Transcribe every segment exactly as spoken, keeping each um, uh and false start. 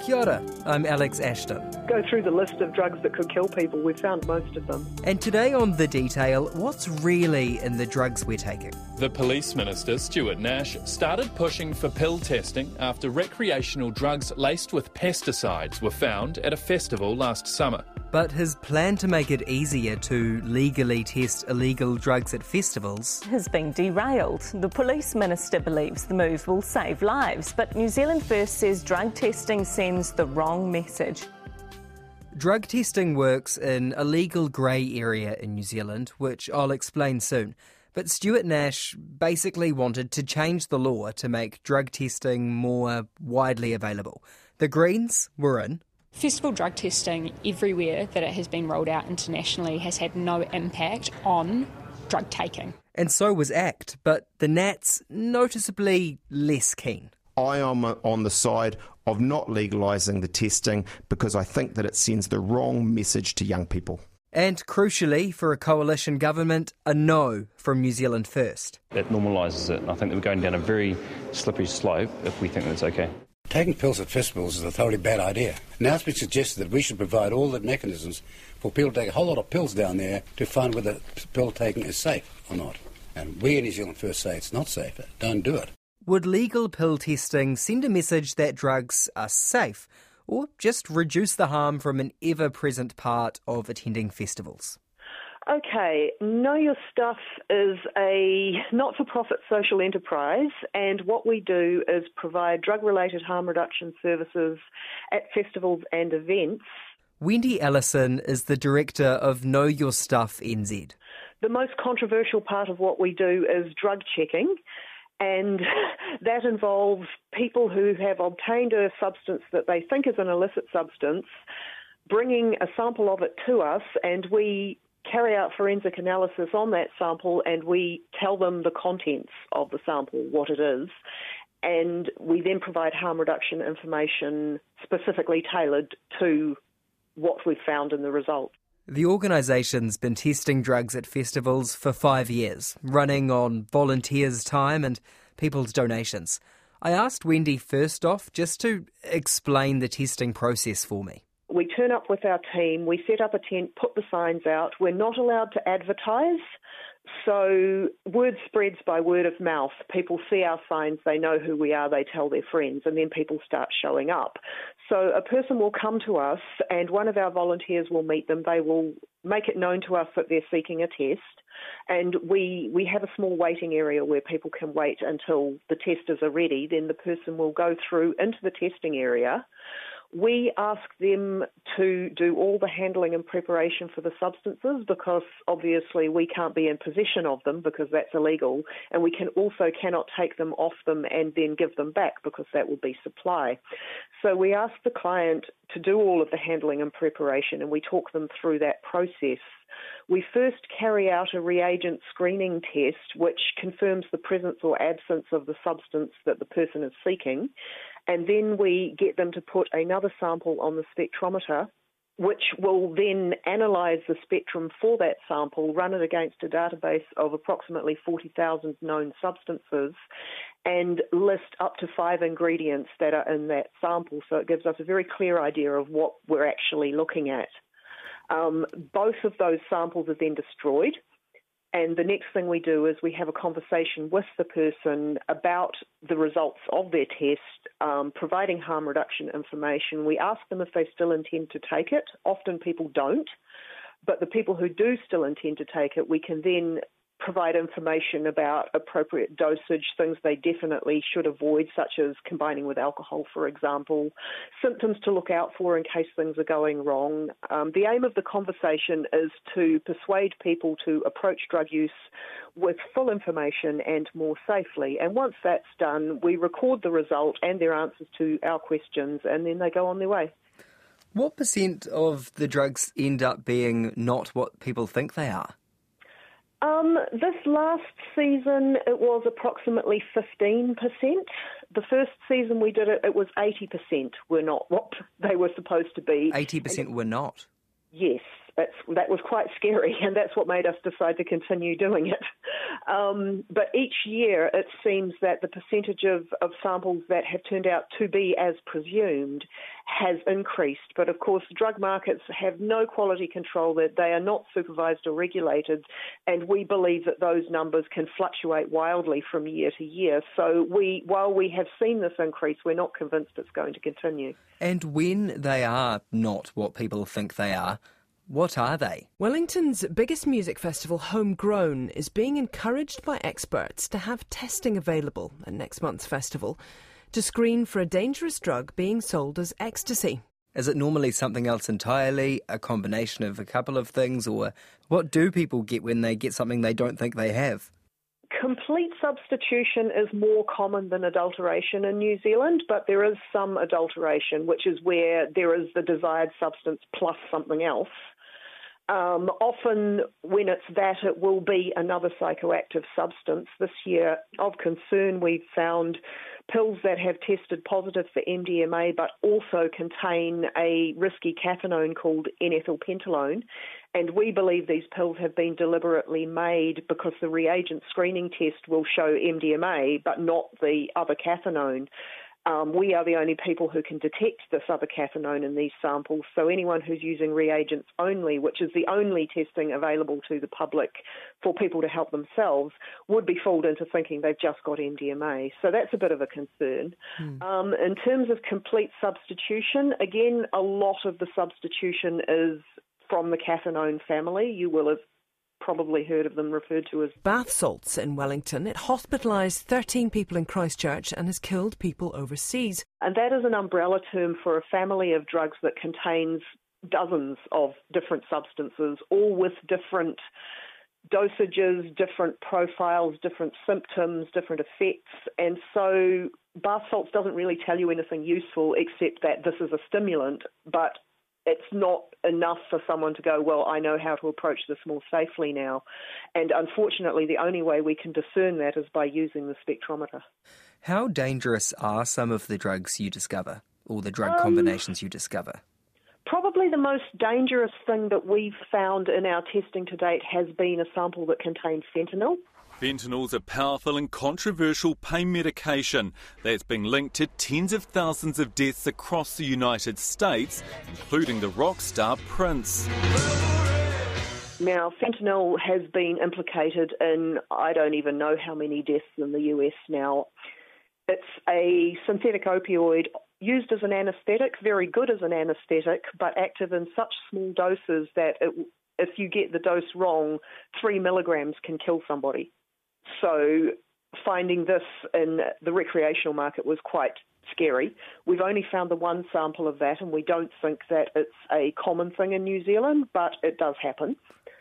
Kia ora, I'm Alex Ashton. Go through the list of drugs that could kill people. We've found most of them. And today on The Detail, what's really in the drugs we're taking? The Police Minister, Stuart Nash, started pushing for pill testing after recreational drugs laced with pesticides were found at a festival last summer. But his plan to make it easier to legally test illegal drugs at festivals has been derailed. The Police Minister believes the move will save lives, but New Zealand First says drug testing sends the wrong message. Drug testing works in a legal grey area in New Zealand, which I'll explain soon. But Stuart Nash basically wanted to change the law to make drug testing more widely available. The Greens were in. Festival drug testing everywhere that it has been rolled out internationally has had no impact on drug taking. And so was ACT, but the Nats noticeably less keen. I am on the side of not legalising the testing because I think that it sends the wrong message to young people. And crucially, for a coalition government, a no from New Zealand First. It normalises it, and I think that we're going down a very slippery slope if we think that's okay. Taking pills at festivals is a thoroughly bad idea. Now it's been suggested that we should provide all the mechanisms for people to take a whole lot of pills down there to find whether pill taking is safe or not. And we in New Zealand First say it's not safe. Don't do it. Would legal pill testing send a message that drugs are safe, or just reduce the harm from an ever-present part of attending festivals? Okay, Know Your Stuff is a not-for-profit social enterprise, and what we do is provide drug-related harm reduction services at festivals and events. Wendy Ellison is the director of Know Your Stuff N Z. The most controversial part of what we do is drug checking, and that involves people who have obtained a substance that they think is an illicit substance, bringing a sample of it to us, and we carry out forensic analysis on that sample, and we tell them the contents of the sample, what it is, and we then provide harm reduction information specifically tailored to what we've found in the result. The organisation's been testing drugs at festivals for five years, running on volunteers' time and people's donations. I asked Wendy first off just to explain the testing process for me. We turn up with our team, we set up a tent, put the signs out. We're not allowed to advertise, so word spreads by word of mouth. People see our signs, they know who we are, they tell their friends, and then people start showing up. So a person will come to us and one of our volunteers will meet them. They will make it known to us that they're seeking a test, and we we have a small waiting area where people can wait until the testers are ready. Then the person will go through into the testing area. We ask them to do all the handling and preparation for the substances because obviously we can't be in possession of them because that's illegal, and we can also cannot take them off them and then give them back because that will be supply. So we ask the client to do all of the handling and preparation, and we talk them through that process. We first carry out a reagent screening test which confirms the presence or absence of the substance that the person is seeking, and then we get them to put another sample on the spectrometer, which will then analyse the spectrum for that sample, run it against a database of approximately forty thousand known substances, and list up to five ingredients that are in that sample. So it gives us a very clear idea of what we're actually looking at. Um, both of those samples are then destroyed, and the next thing we do is we have a conversation with the person about the results of their test, um, providing harm reduction information. We ask them if they still intend to take it. Often people don't, but the people who do still intend to take it, we can then provide information about appropriate dosage, things they definitely should avoid, such as combining with alcohol, for example, symptoms to look out for in case things are going wrong. Um, the aim of the conversation is to persuade people to approach drug use with full information and more safely. And once that's done, we record the result and their answers to our questions, and then they go on their way. What percent of the drugs end up being not what people think they are? Um, this last season, it was approximately fifteen percent. The first season we did it, it was eighty percent were not what they were supposed to be. eighty percent were not? Yes. That's, that was quite scary, and that's what made us decide to continue doing it. Um, but each year it seems that the percentage of, of samples that have turned out to be as presumed has increased. But of course, drug markets have no quality control, that they are not supervised or regulated, and we believe that those numbers can fluctuate wildly from year to year. So we, while we have seen this increase, we're not convinced it's going to continue. And when they are not what people think they are, what are they? Wellington's biggest music festival, Homegrown, is being encouraged by experts to have testing available at next month's festival to screen for a dangerous drug being sold as ecstasy. Is it normally something else entirely, a combination of a couple of things, or what do people get when they get something they don't think they have? Complete substitution is more common than adulteration in New Zealand, but there is some adulteration, which is where there is the desired substance plus something else. Um, often when it's that, it will be another psychoactive substance. This year, of concern, we've found pills that have tested positive for M D M A but also contain a risky cathinone called N-ethylpentalone. And we believe these pills have been deliberately made because the reagent screening test will show M D M A but not the other cathinone. Um, we are the only people who can detect this other cathinone in these samples, so anyone who's using reagents only, which is the only testing available to the public for people to help themselves, would be fooled into thinking they've just got M D M A. So that's a bit of a concern. Mm. Um, in terms of complete substitution, again, a lot of the substitution is from the cathinone family. You will have probably heard of them referred to as bath salts in Wellington. It hospitalised thirteen people in Christchurch and has killed people overseas. And that is an umbrella term for a family of drugs that contains dozens of different substances, all with different dosages, different profiles, different symptoms, different effects. And so bath salts doesn't really tell you anything useful except that this is a stimulant, but it's not enough for someone to go, well, I know how to approach this more safely now. And unfortunately, the only way we can discern that is by using the spectrometer. How dangerous are some of the drugs you discover, or the drug um, combinations you discover? Probably the most dangerous thing that we've found in our testing to date has been a sample that contains fentanyl. Fentanyl's a powerful and controversial pain medication that's been linked to tens of thousands of deaths across the United States, including the rock star Prince. Now, fentanyl has been implicated in I don't even know how many deaths in the U S now. It's a synthetic opioid used as an anaesthetic, very good as an anaesthetic, but active in such small doses that it, if you get the dose wrong, three milligrams can kill somebody. So finding this in the recreational market was quite scary. We've only found the one sample of that, and we don't think that it's a common thing in New Zealand, but it does happen.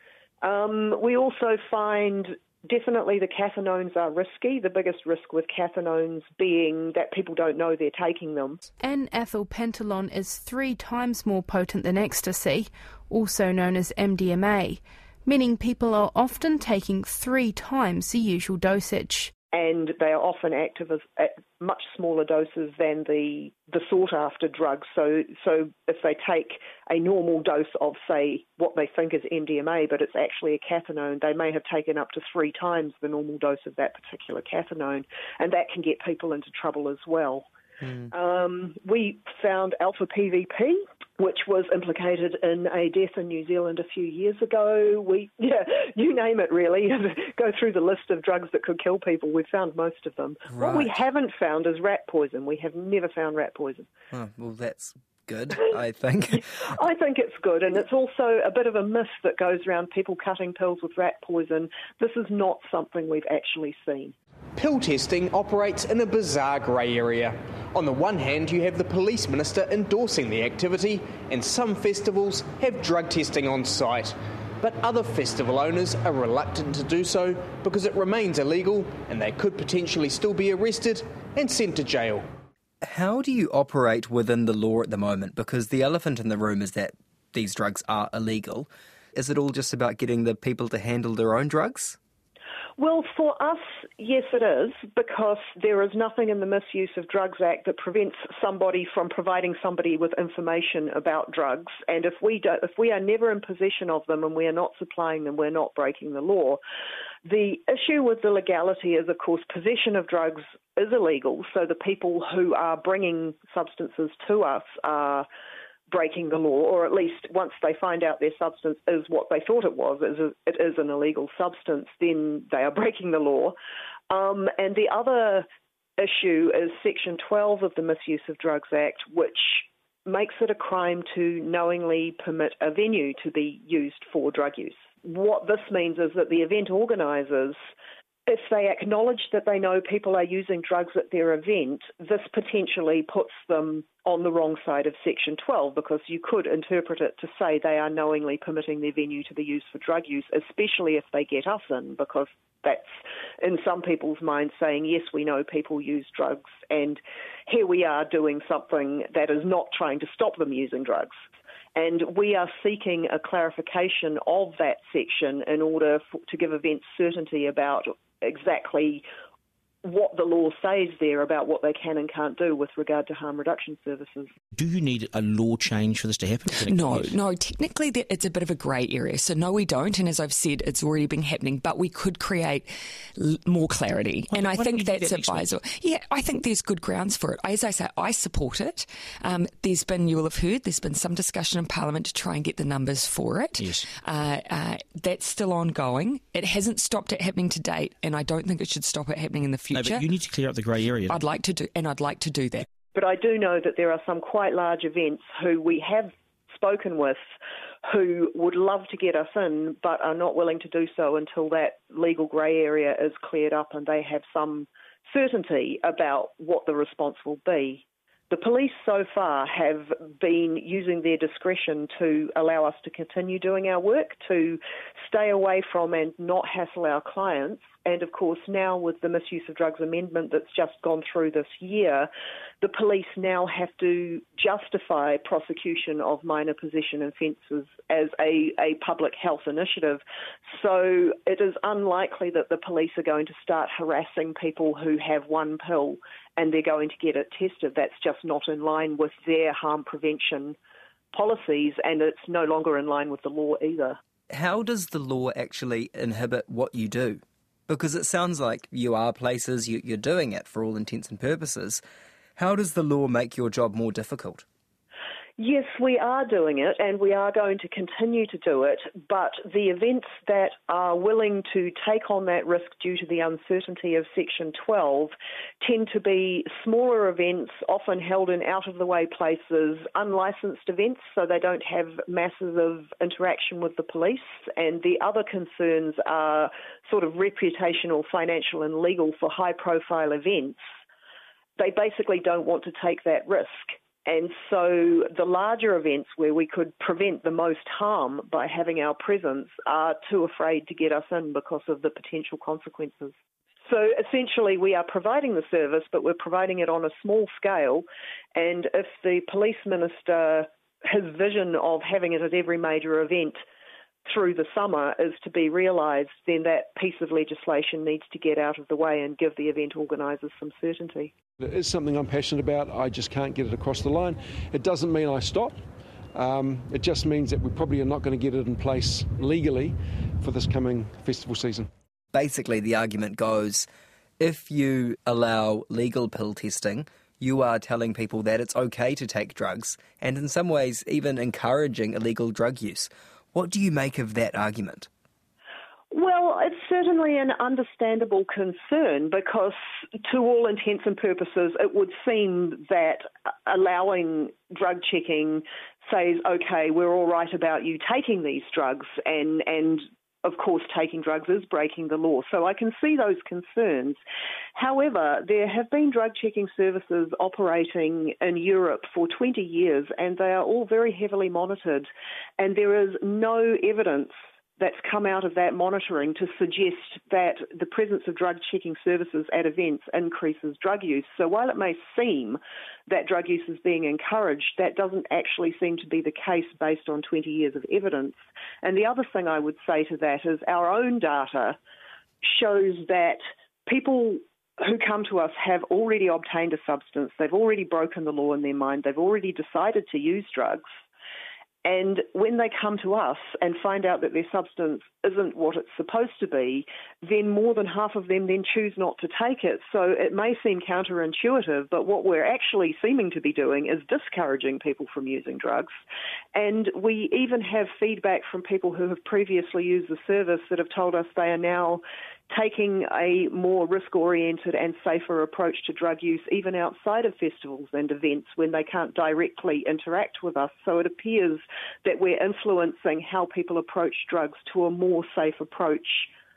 Um, we also find definitely the cathinones are risky, the biggest risk with cathinones being that people don't know they're taking them. N-ethylpentalone is three times more potent than ecstasy, also known as M D M A, meaning people are often taking three times the usual dosage. And they are often active as, at much smaller doses than the, the sought-after drugs. So, so if they take a normal dose of, say, what they think is M D M A, but it's actually a cathinone, they may have taken up to three times the normal dose of that particular cathinone, and that can get people into trouble as well. Mm. Um, we found alpha P V P, which was implicated in a death in New Zealand a few years ago. We, yeah, you name it really. Go through the list of drugs that could kill people. We've found most of them. Right. What we haven't found is rat poison. We have never found rat poison. Oh, well, that's good, I think. I think it's good, and it's also a bit of a myth that goes around people cutting pills with rat poison. This is not something we've actually seen. Pill testing operates in a bizarre grey area. On the one hand, you have the police minister endorsing the activity, and some festivals have drug testing on site. But other festival owners are reluctant to do so because it remains illegal and they could potentially still be arrested and sent to jail. How do you operate within the law at the moment? Because the elephant in the room is that these drugs are illegal. Is it all just about getting the people to handle their own drugs? Well, for us, yes it is, because there is nothing in the Misuse of Drugs Act that prevents somebody from providing somebody with information about drugs. And if we do, if we are never in possession of them and we are not supplying them, we're not breaking the law. The issue with the legality is, of course, possession of drugs is illegal, so the people who are bringing substances to us are breaking the law, or at least once they find out their substance is what they thought it was, is a, it is an illegal substance, then they are breaking the law. Um, and the other issue is Section twelve of the Misuse of Drugs Act, which makes it a crime to knowingly permit a venue to be used for drug use. What this means is that the event organisers, if they acknowledge that they know people are using drugs at their event, this potentially puts them on the wrong side of Section twelve, because you could interpret it to say they are knowingly permitting their venue to be used for drug use, especially if they get us in, because that's in some people's minds saying, yes, we know people use drugs, and here we are doing something that is not trying to stop them using drugs. And we are seeking a clarification of that section in order for, to give events certainty about exactly what the law says there about what they can and can't do with regard to harm reduction services. Do you need a law change for this to happen? No, no. Technically, it's a bit of a grey area. So, no, we don't. And as I've said, it's already been happening. But we could create l- more clarity. Why, and I think that's that advisable. Yeah, I think there's good grounds for it. As I say, I support it. Um, there's been, you will have heard, there's been some discussion in Parliament to try and get the numbers for it. Yes. Uh, uh, that's still ongoing. It hasn't stopped it happening to date, and I don't think it should stop it happening in the future. No, but you need to clear up the grey area. I'd like to do, and I'd like to do that. But I do know that there are some quite large events who we have spoken with who would love to get us in but are not willing to do so until that legal grey area is cleared up and they have some certainty about what the response will be. The police so far have been using their discretion to allow us to continue doing our work, to stay away from and not hassle our clients. And of course, now with the Misuse of Drugs Amendment that's just gone through this year, the police now have to justify prosecution of minor possession offences as a, a public health initiative. So it is unlikely that the police are going to start harassing people who have one pill and they're going to get it tested. That's just not in line with their harm prevention policies, and it's no longer in line with the law either. How does the law actually inhibit what you do? Because it sounds like you are places, you, you're doing it for all intents and purposes. How does the law make your job more difficult? Yes, we are doing it, and we are going to continue to do it, but the events that are willing to take on that risk due to the uncertainty of Section twelve tend to be smaller events, often held in out-of-the-way places, unlicensed events, so they don't have masses of interaction with the police, and the other concerns are sort of reputational, financial and legal for high-profile events. They basically don't want to take that risk. And so the larger events where we could prevent the most harm by having our presence are too afraid to get us in because of the potential consequences. So essentially we are providing the service, but we're providing it on a small scale. And if the police minister, his vision of having it at every major event through the summer is to be realised, then that piece of legislation needs to get out of the way and give the event organisers some certainty. It is something I'm passionate about. I just can't get it across the line. It doesn't mean I stop. Um, it just means that we probably are not going to get it in place legally for this coming festival season. Basically, the argument goes, if you allow legal pill testing, you are telling people that it's okay to take drugs, and in some ways even encouraging illegal drug use. What do you make of that argument? Well, it's certainly an understandable concern because to all intents and purposes, it would seem that allowing drug checking says, okay, we're all right about you taking these drugs and, and of course, taking drugs is breaking the law. So I can see those concerns. However, there have been drug checking services operating in Europe for twenty years, and they are all very heavily monitored. And there is no evidence that's come out of that monitoring to suggest that the presence of drug checking services at events increases drug use. So while it may seem that drug use is being encouraged, that doesn't actually seem to be the case based on twenty years of evidence. And the other thing I would say to that is our own data shows that people who come to us have already obtained a substance, they've already broken the law in their mind, they've already decided to use drugs. And when they come to us and find out that their substance isn't what it's supposed to be, then more than half of them then choose not to take it. So it may seem counterintuitive, but what we're actually seeming to be doing is discouraging people from using drugs. And we even have feedback from people who have previously used the service that have told us they are now taking a more risk-oriented and safer approach to drug use even outside of festivals and events when they can't directly interact with us. So it appears that we're influencing how people approach drugs to a more safe approach,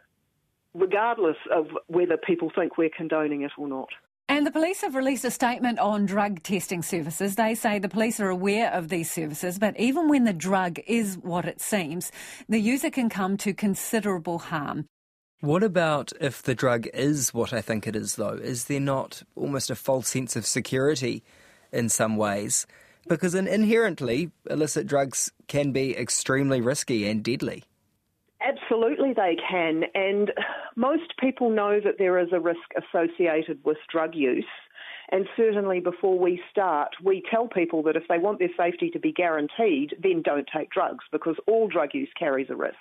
regardless of whether people think we're condoning it or not. And the police have released a statement on drug testing services. They say the police are aware of these services, but even when the drug is what it seems, the user can come to considerable harm. What about if the drug is what I think it is, though? Is there not almost a false sense of security in some ways? Because inherently, illicit drugs can be extremely risky and deadly. Absolutely they can, and most people know that there is a risk associated with drug use. And certainly before we start, we tell people that if they want their safety to be guaranteed, then don't take drugs, because all drug use carries a risk.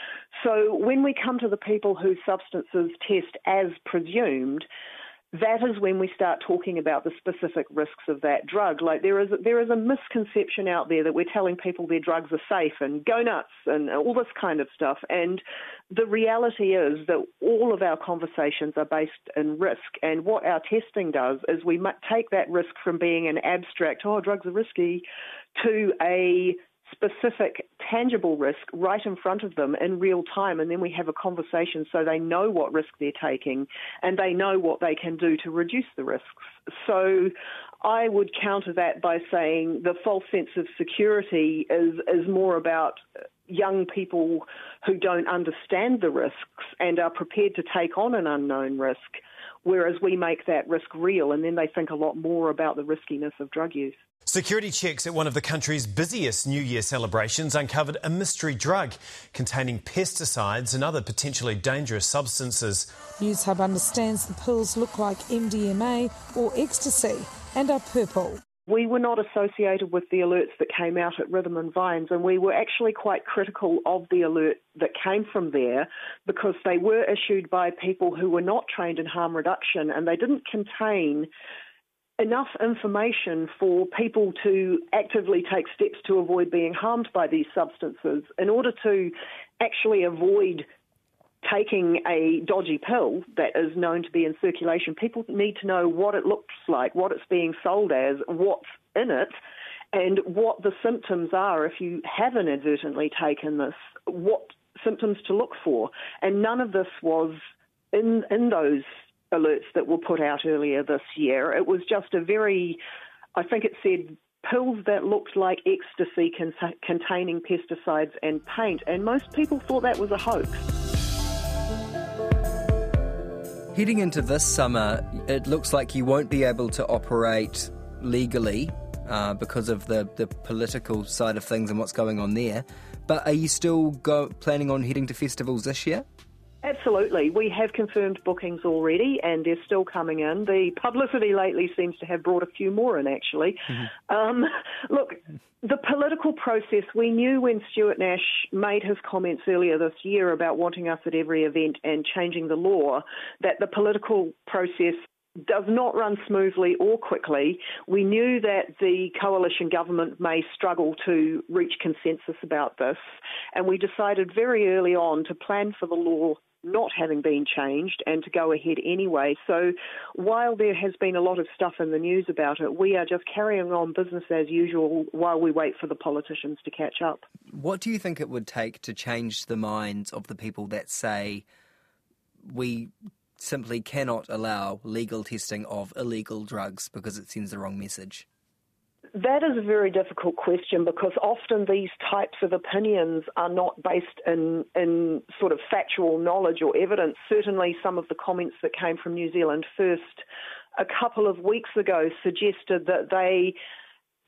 So when we come to the people whose substances test as presumed, that is when we start talking about the specific risks of that drug. Like there is there is a misconception out there that we're telling people their drugs are safe and go nuts and all this kind of stuff. And the reality is that all of our conversations are based in risk. And what our testing does is we take that risk from being an abstract, oh, drugs are risky, to a specific, tangible risk right in front of them in real time, and then we have a conversation so they know what risk they're taking and they know what they can do to reduce the risks. So I would counter that by saying the false sense of security is, is more about young people who don't understand the risks and are prepared to take on an unknown risk, whereas we make that risk real and then they think a lot more about the riskiness of drug use. Security checks at one of the country's busiest New Year celebrations uncovered a mystery drug containing pesticides and other potentially dangerous substances. Newshub understands the pills look like M D M A or ecstasy and are purple. We were not associated with the alerts that came out at Rhythm and Vines, and we were actually quite critical of the alert that came from there because they were issued by people who were not trained in harm reduction and they didn't contain enough information for people to actively take steps to avoid being harmed by these substances. In order to actually avoid taking a dodgy pill that is known to be in circulation, people need to know what it looks like, what it's being sold as, what's in it, and what the symptoms are if you have inadvertently taken this, what symptoms to look for. And none of this was in, in those alerts that were put out earlier this year. It was just a very, I think it said, pills that looked like ecstasy con- containing pesticides and paint, and most people thought that was a hoax. Heading into this summer, it looks like you won't be able to operate legally uh, because of the, the political side of things and what's going on there. But are you still go- planning on heading to festivals this year? Absolutely. We have confirmed bookings already and they're still coming in. The publicity lately seems to have brought a few more in, actually. Mm-hmm. Um, look, the political process, we knew when Stuart Nash made his comments earlier this year about wanting us at every event and changing the law, that the political process does not run smoothly or quickly. We knew that the coalition government may struggle to reach consensus about this, and we decided very early on to plan for the law not having been changed and to go ahead anyway. So while there has been a lot of stuff in the news about it, we are just carrying on business as usual while we wait for the politicians to catch up. What do you think it would take to change the minds of the people that say we simply cannot allow legal testing of illegal drugs because it sends the wrong message? That is a very difficult question because often these types of opinions are not based in, in sort of factual knowledge or evidence. Certainly some of the comments that came from New Zealand First a couple of weeks ago suggested that they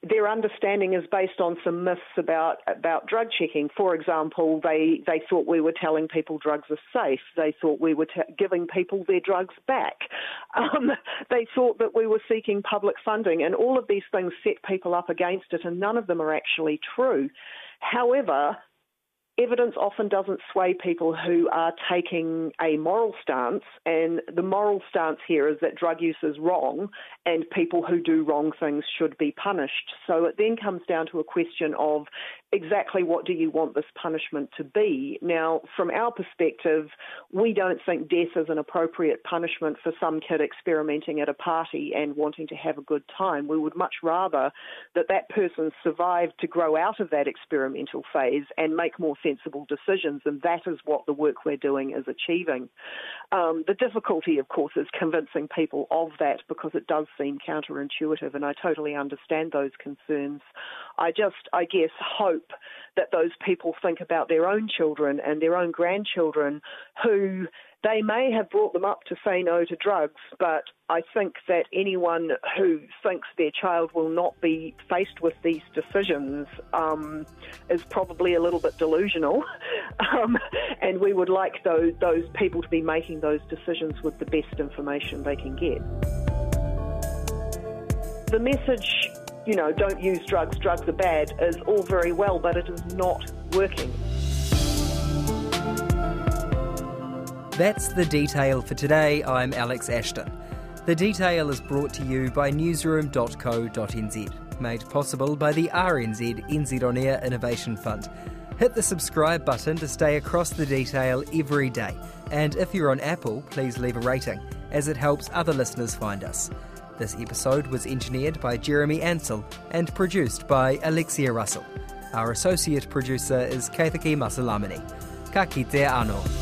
their understanding is based on some myths about about drug checking. For example, they, they thought we were telling people drugs are safe. They thought we were t- giving people their drugs back. Um, they thought that we were seeking public funding, and all of these things set people up against it, and none of them are actually true. However, evidence often doesn't sway people who are taking a moral stance, and the moral stance here is that drug use is wrong and people who do wrong things should be punished. So it then comes down to a question of exactly what do you want this punishment to be? Now, from our perspective, we don't think death is an appropriate punishment for some kid experimenting at a party and wanting to have a good time. We would much rather that that person survived to grow out of that experimental phase and make more sensible decisions, and that is what the work we're doing is achieving. Um, the difficulty, of course, is convincing people of that, because it does seem counterintuitive, and I totally understand those concerns. I just, I guess, hope that those people think about their own children and their own grandchildren who they may have brought them up to say no to drugs, but I think that anyone who thinks their child will not be faced with these decisions um, is probably a little bit delusional. Um, and we would like those, those people to be making those decisions with the best information they can get. The message, you know, don't use drugs, drugs are bad, is all very well, but it is not working. That's The Detail for today. I'm Alex Ashton. The Detail is brought to you by newsroom dot co dot n z, made possible by the R N Z N Z On Air Innovation Fund. Hit the subscribe button to stay across The Detail every day. And if you're on Apple, please leave a rating, as it helps other listeners find us. This episode was engineered by Jeremy Ansell and produced by Alexia Russell. Our associate producer is Kaithaki Masalamani. Ka kite anō.